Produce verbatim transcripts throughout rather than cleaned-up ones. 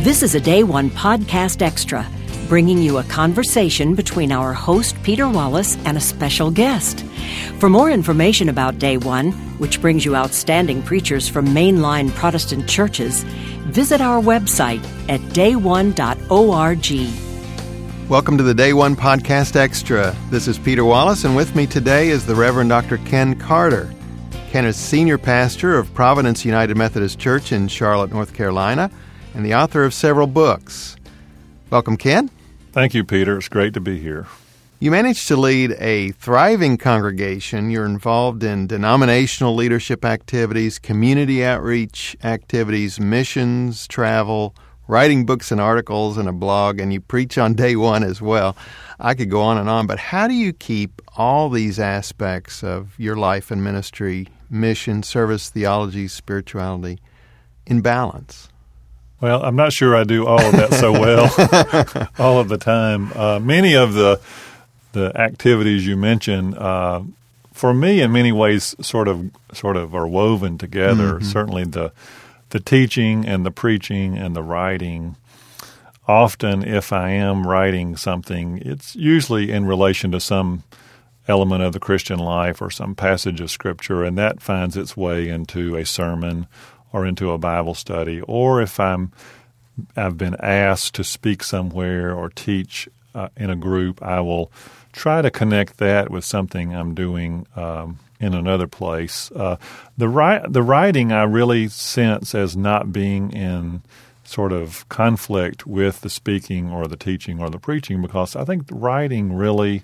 This is a Day One podcast extra, bringing you a conversation between our host, Peter Wallace, and a special guest. For more information about Day One, which brings you outstanding preachers from mainline Protestant churches, visit our website at day one dot org. Welcome to the Day One Podcast Extra. This is Peter Wallace, and with me today is the Reverend Doctor Ken Carter. Ken is senior pastor of Providence United Methodist Church in Charlotte, North Carolina, and the author of several books. Welcome, Ken. Thank you, Peter. It's great to be here. You managed to lead a thriving congregation. You're involved in denominational leadership activities, community outreach activities, missions, travel, writing books and articles, and a blog, and you preach on Day One as well. I could go on and on, but how do you keep all these aspects of your life and ministry, mission, service, theology, spirituality, in balance? Well, I'm not sure I do all of that so well all of the time. Uh, many of the the activities you mentioned, uh, for me, in many ways, sort of sort of are woven together. Mm-hmm. Certainly, the the teaching and the preaching and the writing. Often, if I am writing something, it's usually in relation to some element of the Christian life or some passage of Scripture, and that finds its way into a sermon or into a Bible study. Or if I'm I've been asked to speak somewhere or teach uh, in a group, I will try to connect that with something I'm doing um, in another place. Uh, the ri- the writing I really sense as not being in sort of conflict with the speaking or the teaching or the preaching, because I think the writing really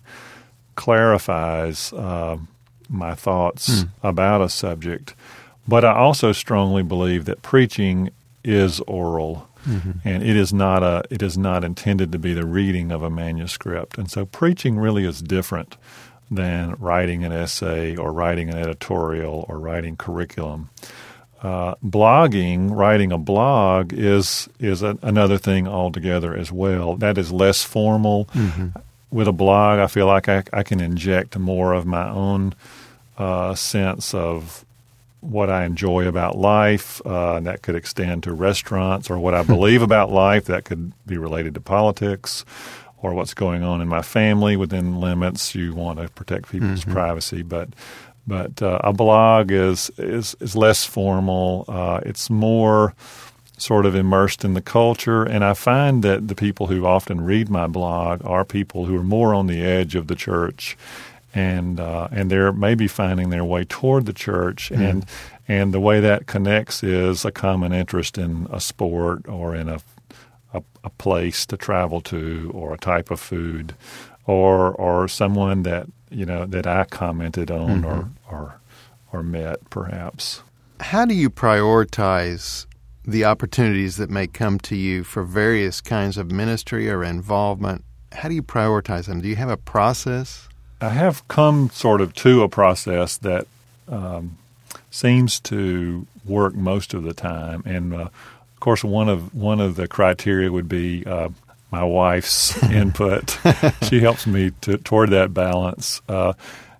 clarifies uh, my thoughts mm. about a subject. But I also strongly believe that preaching is oral. Mm-hmm. And it is not a it is not intended to be the reading of a manuscript. And so preaching really is different than writing an essay or writing an editorial or writing curriculum. Uh, blogging, writing a blog, is is a, another thing altogether as well. That is less formal. Mm-hmm. With a blog, I feel like I, I can inject more of my own uh, sense of what I enjoy about life, uh, and that could extend to restaurants, or what I believe about life, that could be related to politics, or what's going on in my family within limits. You want to protect people's mm-hmm. privacy, but but uh, a blog is is, is less formal. Uh, it's more sort of immersed in the culture, and I find that the people who often read my blog are people who are more on the edge of the church. And uh, and they're maybe finding their way toward the church, mm. and and the way that connects is a common interest in a sport or in a, a a place to travel to, or a type of food, or or someone that you know that I commented on mm-hmm. or or or met perhaps. How do you prioritize the opportunities that may come to you for various kinds of ministry or involvement? How do you prioritize them? Do you have a process? I have come sort of to a process that um, seems to work most of the time, and uh, of course, one of one of the criteria would be uh, my wife's input. She helps me to, toward that balance. Uh,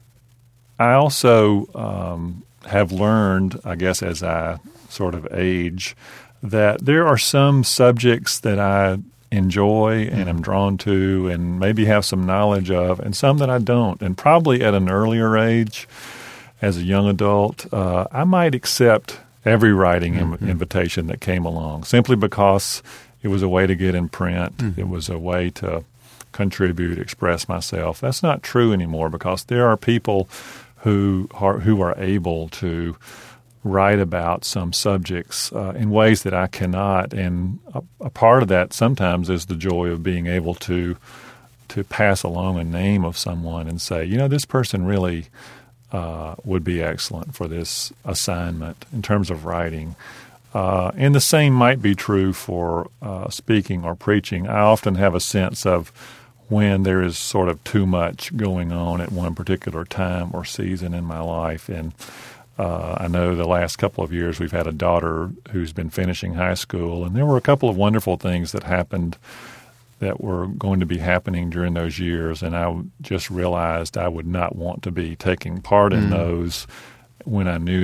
I also um, have learned, I guess, as I sort of age, that there are some subjects that I enjoy and am drawn to and maybe have some knowledge of, and some that I don't. And probably at an earlier age, as a young adult, uh, I might accept every writing mm-hmm. invitation that came along, simply because it was a way to get in print. Mm-hmm. It was a way to contribute, express myself. That's not true anymore, because there are people who are, who are able to write about some subjects uh, in ways that I cannot, and a, a part of that sometimes is the joy of being able to to pass along a name of someone and say, you know, this person really uh, would be excellent for this assignment in terms of writing. Uh, and the same might be true for uh, speaking or preaching. I often have a sense of when there is sort of too much going on at one particular time or season in my life, and Uh, I know the last couple of years we've had a daughter who's been finishing high school, and there were a couple of wonderful things that happened that were going to be happening during those years, and I just realized I would not want to be taking part in mm. those when I knew that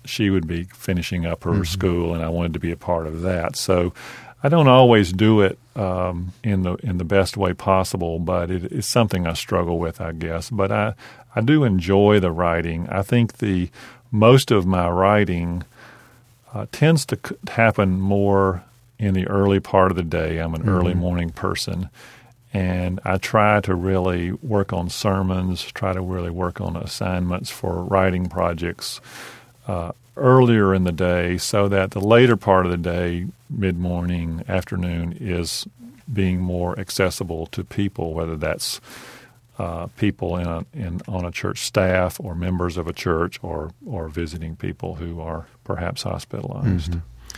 she would be finishing up her mm-hmm. school, and I wanted to be a part of that. So I don't always do it um, in the in the best way possible, but it, it's something I struggle with, I guess. But I, I do enjoy the writing. I think the most of my writing uh, tends to c- happen more in the early part of the day. I'm an mm-hmm. early morning person, and I try to really work on sermons, try to really work on assignments for writing projects uh, earlier in the day, so that the later part of the day, mid-morning, afternoon, is being more accessible to people, whether that's uh, people in, a, in on a church staff or members of a church or, or visiting people who are perhaps hospitalized. Mm-hmm.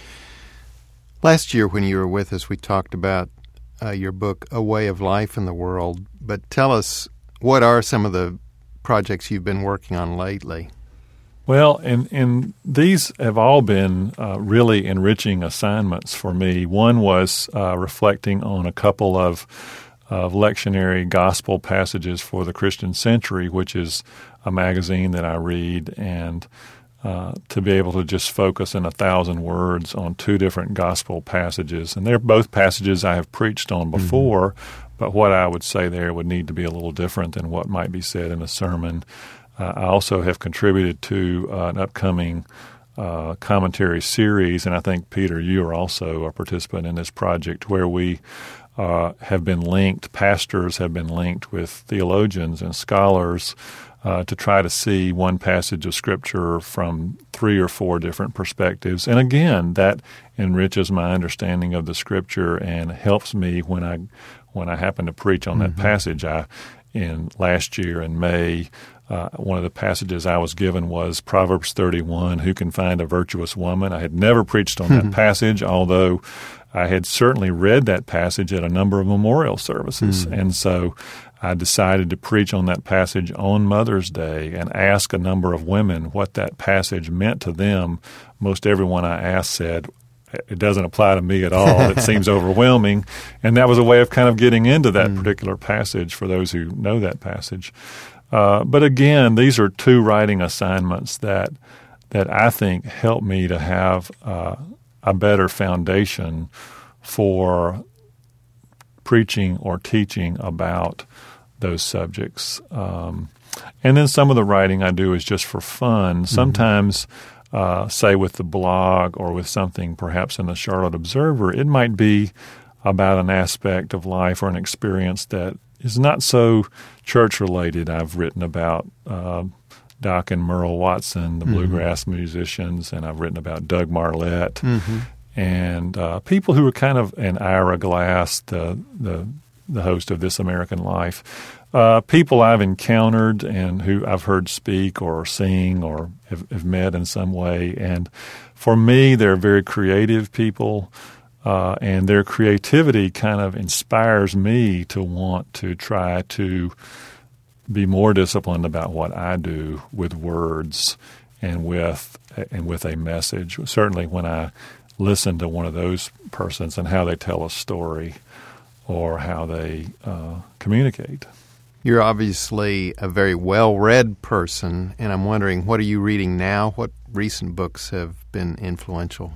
Last year when you were with us, we talked about uh, your book, A Way of Life in the World. But tell us, what are some of the projects you've been working on lately? Well, and, and these have all been uh, really enriching assignments for me. One was uh, reflecting on a couple of, of lectionary gospel passages for the Christian Century, which is a magazine that I read, and uh, to be able to just focus in a thousand words on two different gospel passages. And they're both passages I have preached on before, mm-hmm. but what I would say there would need to be a little different than what might be said in a sermon. Uh, I also have contributed to uh, an upcoming uh, commentary series, and I think, Peter, you are also a participant in this project, where we uh, have been linked, pastors have been linked with theologians and scholars uh, to try to see one passage of Scripture from three or four different perspectives. And again, that enriches my understanding of the Scripture and helps me when I when I happen to preach on mm-hmm. that passage. I in last year in May, Uh, one of the passages I was given was Proverbs thirty-one, who can find a virtuous woman? I had never preached on that passage, although I had certainly read that passage at a number of memorial services. Mm. And so I decided to preach on that passage on Mother's Day and ask a number of women what that passage meant to them. Most everyone I asked said, it doesn't apply to me at all. It seems overwhelming. And that was a way of kind of getting into that mm. particular passage for those who know that passage. Uh, but again, these are two writing assignments that that I think help me to have uh, a better foundation for preaching or teaching about those subjects. Um, and then some of the writing I do is just for fun. Sometimes, mm-hmm. uh, say with the blog or with something perhaps in the Charlotte Observer, it might be about an aspect of life or an experience that is not so church-related. I've written about uh, Doc and Merle Watson, the mm-hmm. bluegrass musicians, and I've written about Doug Marlette, mm-hmm. and uh, people who are kind of, and Ira Glass, the the, the host of This American Life, uh, people I've encountered and who I've heard speak or sing or have, have met in some way. And for me, they're very creative people. Uh, and their creativity kind of inspires me to want to try to be more disciplined about what I do with words and with and with a message. Certainly when I listen to one of those persons and how they tell a story or how they uh, communicate. You're obviously a very well-read person, and I'm wondering, what are you reading now? What recent books have been influential?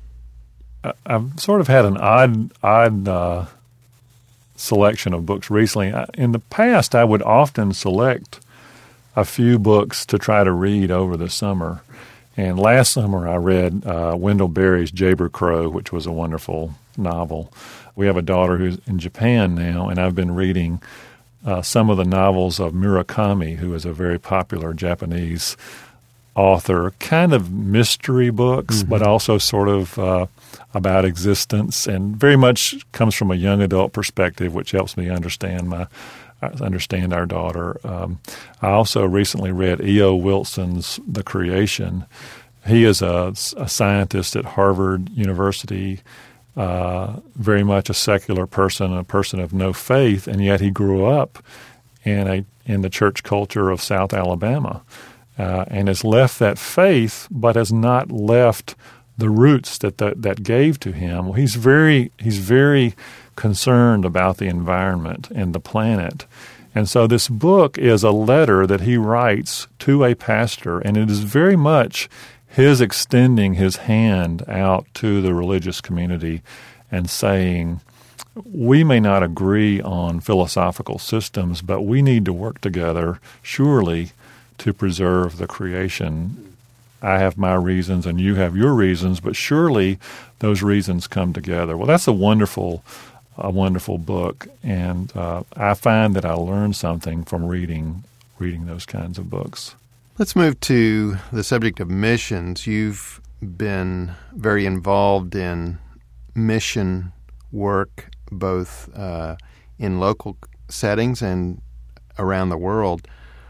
I've sort of had an odd, odd uh, selection of books recently. In the past, I would often select a few books to try to read over the summer. And last summer, I read uh, Wendell Berry's Jayber Crow, which was a wonderful novel. We have a daughter who's in Japan now, and I've been reading uh, some of the novels of Murakami, who is a very popular Japanese author, kind of mystery books, mm-hmm. but also sort of uh, about existence, and very much comes from a young adult perspective, which helps me understand my understand our daughter. Um, I also recently read E O Wilson's The Creation. He is a, a scientist at Harvard University, uh, very much a secular person, a person of no faith, and yet he grew up in a in the church culture of South Alabama. Uh, and has left that faith, but has not left the roots that the, that gave to him. Well, he's very he's very concerned about the environment and the planet, and so this book is a letter that he writes to a pastor, and it is very much his extending his hand out to the religious community and saying, we may not agree on philosophical systems, but we need to work together, surely, to preserve the creation. I have my reasons and you have your reasons, but surely those reasons come together. Well, that's a wonderful, a wonderful book, and uh, I find that I learn something from reading reading those kinds of books. Let's move to the subject of missions. You've been very involved in mission work, both uh, in local settings and around the world.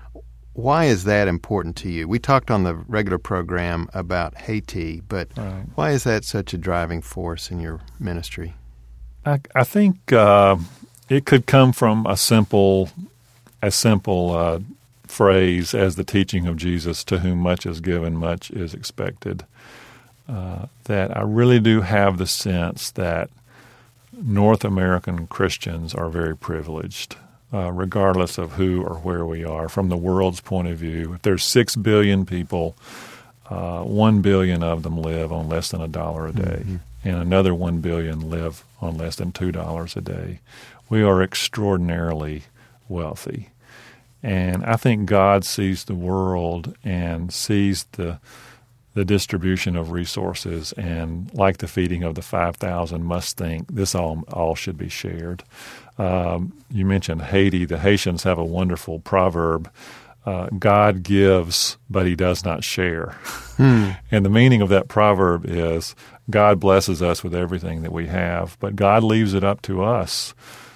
Why is that important to you? We talked on the regular program about Haiti, but right. Why is that such a driving force in your ministry? I, I think uh, it could come from a simple, a simple uh, phrase as the teaching of Jesus, to whom much is given, much is expected. Uh, that I really do have the sense that North American Christians are very privileged, uh, regardless of who or where we are. From the world's point of view, if there's six billion people, uh, one billion of them live on less than a dollar a day, mm-hmm. and another one billion live on less than two dollars a day. We are extraordinarily wealthy. And I think God sees the world and sees the the distribution of resources, and like the feeding of the five thousand, must think this all all should be shared. Um, you mentioned Haiti. The Haitians have a wonderful proverb, uh, God gives, but he does not share. Hmm. And the meaning of that proverb is God blesses us with everything that we have, but God leaves it up to us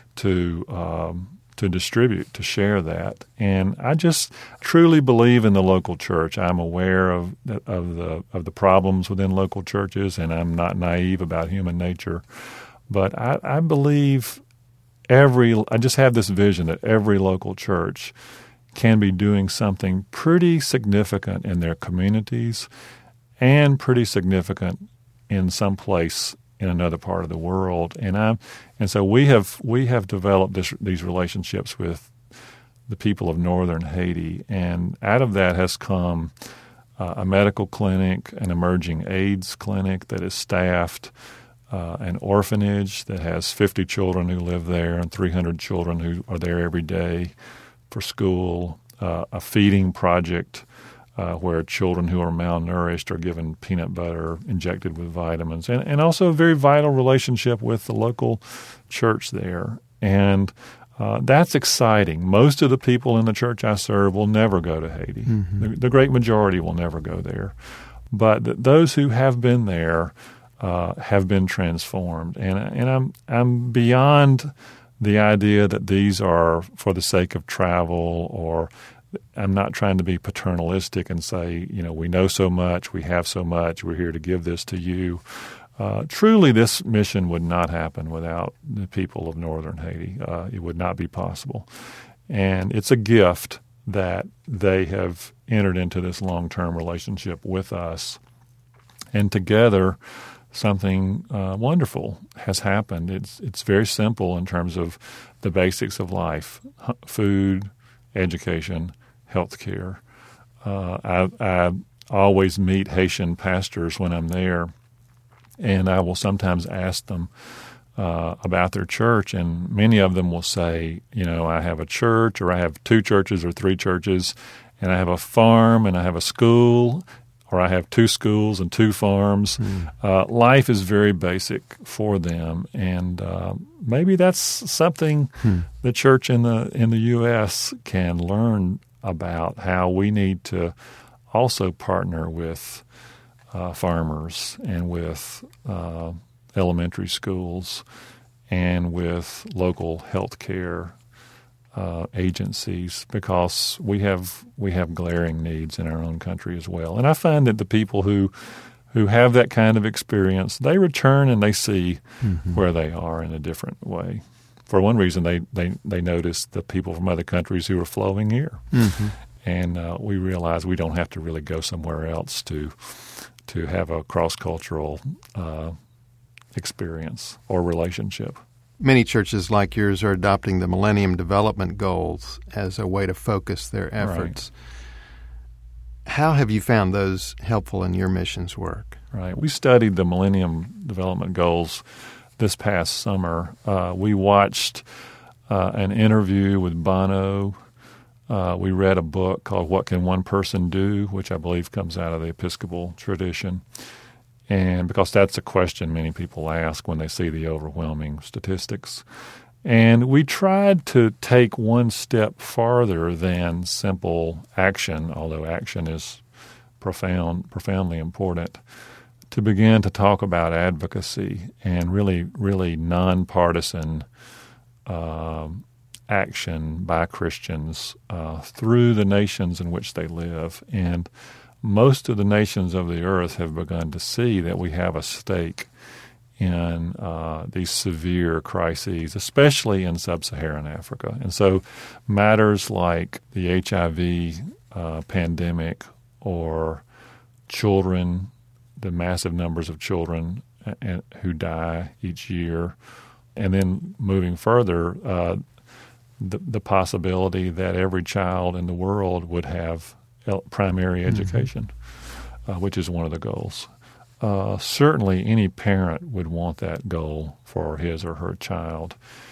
to um, to distribute, to share that. And I just truly believe in the local church. I'm aware of of the of the problems within local churches, and I'm not naive about human nature. But I, I believe every I just have this vision that every local church can be doing something pretty significant in their communities and pretty significant in some place in another part of the world. And I and so we have we have developed this, these relationships with the people of northern Haiti, and out of that has come uh, a medical clinic, an emerging AIDS clinic that is staffed, uh, an orphanage that has fifty children who live there and three hundred children who are there every day for school, uh, a feeding project Uh, where children who are malnourished are given peanut butter injected with vitamins, and, and also a very vital relationship with the local church there. And uh, that's exciting. Most of the people in the church I serve will never go to Haiti. Mm-hmm. The, the great majority will never go there. But th- those who have been there uh, have been transformed. And, and I'm, I'm beyond the idea that these are for the sake of travel, or I'm not trying to be paternalistic and say, you know, we know so much, we have so much, we're here to give this to you. Uh, truly, this mission would not happen without the people of northern Haiti. Uh, it would not be possible. And it's a gift that they have entered into this long-term relationship with us. And together, something uh, wonderful has happened. It's, it's very simple in terms of the basics of life: food, education, health care. Uh, I, I always meet Haitian pastors when I'm there, and I will sometimes ask them uh, about their church, and many of them will say, you know, I have a church, or I have two churches or three churches, and I have a farm, and I have a school, or I have two schools and two farms. Mm. Uh, life is very basic for them, and uh, maybe that's something mm. the church in the in the U S can learn about, how we need to also partner with uh, farmers and with uh, elementary schools and with local health care Uh, agencies, because we have we have glaring needs in our own country as well. And I find that the people who who have that kind of experience, they return and they see mm-hmm. where they are in a different way. For one reason, they, they, they notice the people from other countries who are flowing here. Mm-hmm. And uh, we realize we don't have to really go somewhere else to to have a cross-cultural uh, experience or relationship. Many churches like yours are adopting the Millennium Development Goals as a way to focus their efforts. How have you found those helpful in your missions work? Right. We studied the Millennium Development Goals this past summer. Uh, we watched uh, an interview with Bono. Uh, we read a book called What Can One Person Do, which I believe comes out of the Episcopal tradition. And because that's a question many people ask when they see the overwhelming statistics. And we tried to take one step farther than simple action, although action is profound, profoundly important, to begin to talk about advocacy and really, really nonpartisan uh, action by Christians uh, through the nations in which they live. And most of the nations of the earth have begun to see that we have a stake in uh, these severe crises, especially in sub-Saharan Africa. And so matters like the H I V uh, pandemic or children, the massive numbers of children uh, who die each year, and then moving further, uh, the, the possibility that every child in the world would have primary education, mm-hmm. uh, which is one of the goals. Uh, certainly any parent would want that goal for his or her child.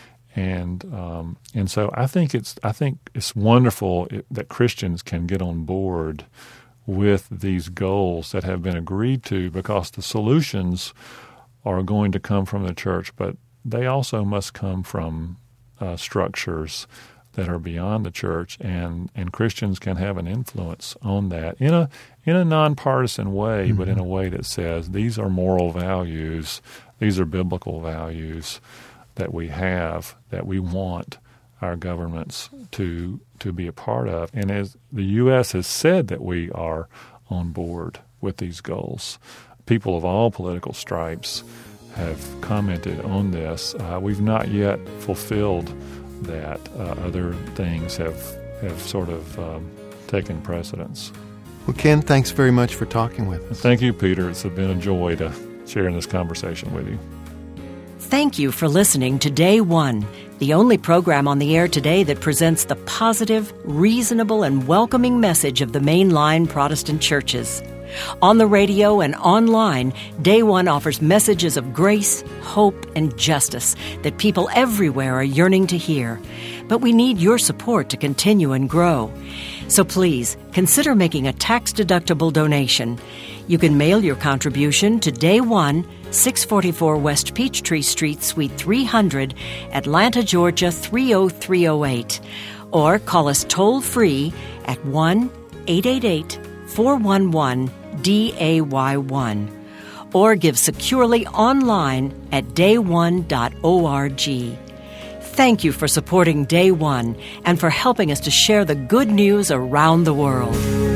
And um, and so I think it's I think it's wonderful it, that Christians can get on board with these goals that have been agreed to, because the solutions are going to come from the church, but they also must come from uh, structures that are beyond the church, and, and Christians can have an influence on that in a in a nonpartisan way, mm-hmm. but in a way that says these are moral values, these are biblical values that we have, that we want our governments to to be a part of. And as the U S has said that we are on board with these goals, people of all political stripes have commented on this. Uh, we've not yet fulfilled that. Uh, other things have have sort of um, taken precedence. Well, Ken, thanks very much for talking with us. Thank you, Peter. It's been a joy to share in this conversation with you. Thank you for listening to Day One, the only program on the air today that presents the positive, reasonable, and welcoming message of the mainline Protestant churches. On the radio and online, Day One offers messages of grace, hope, and justice that people everywhere are yearning to hear. But we need your support to continue and grow. So please, consider making a tax-deductible donation. You can mail your contribution to Day One, six forty-four West Peachtree Street, Suite three hundred, Atlanta, Georgia three oh three oh eight. Or call us toll-free at one eight eight eight, four one one, D A Y one. Or give securely online at day one dot org. Thank you for supporting Day One and for helping us to share the good news around the world.